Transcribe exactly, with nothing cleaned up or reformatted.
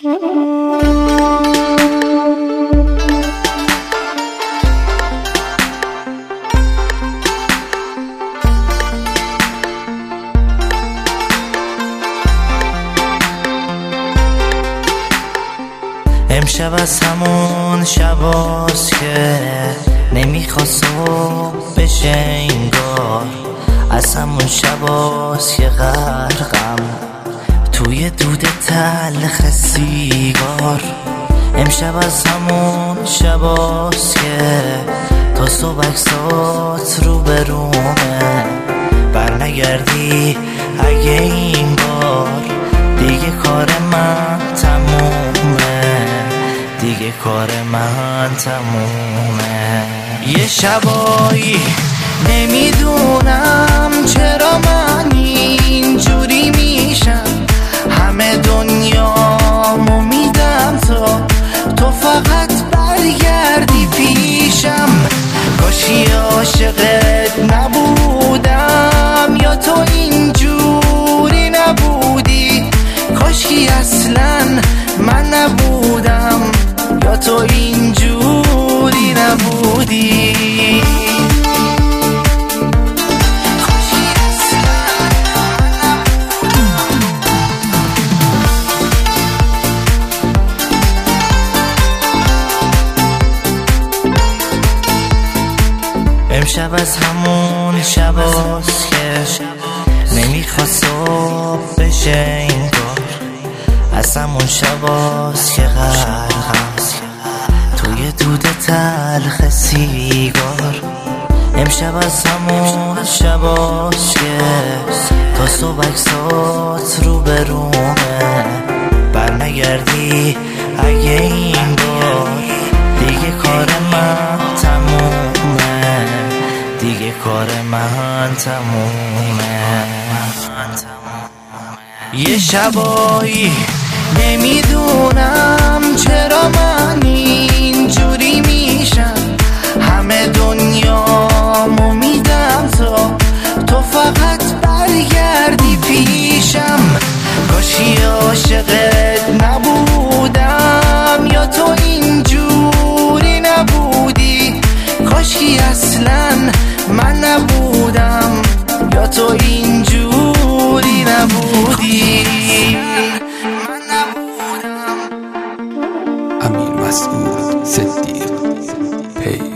امشب از همون شباست که نمیخواست صبح بشه انگار، از همون شباست که غرقم توی دود تلخ سیگار. امشب از همون شباست که تا صبح عکسات رو برومه، بر نگردی اگه این بار دیگه کار من تمومه، دیگه کار من تمومه. یه شبایی نمیدونم چرا من اینجوری میشم، همه دنیامو میدم تا تو فقط برگردی پیشم. کاشی عاشقت نبودم یا تو اینجوری نبودی، کاشکی اصلا من نبودم یا تو اینجوری نبودی. امشب از همون شباست که نمیخواست صبح بشه انگار، از همون شباست که غرقم توی دود تلخ سیگار. امشب از همون شباست که تا صبح عکسات رو برومه، بر نگردی اگه این بار دیگه کار من تمومه، دیگه کار من تمومه. یه شبایی نمیدونم چرا من اینجوری میشم، همه دنیامو میدم تا تو فقط برگردی پیشم. کاشی عاشقت نبودم یا تو اینجوری نبودی، کاشکی اصلا من نبودم یا تو اینجوری نبودی. امیر مسعود صدیق پی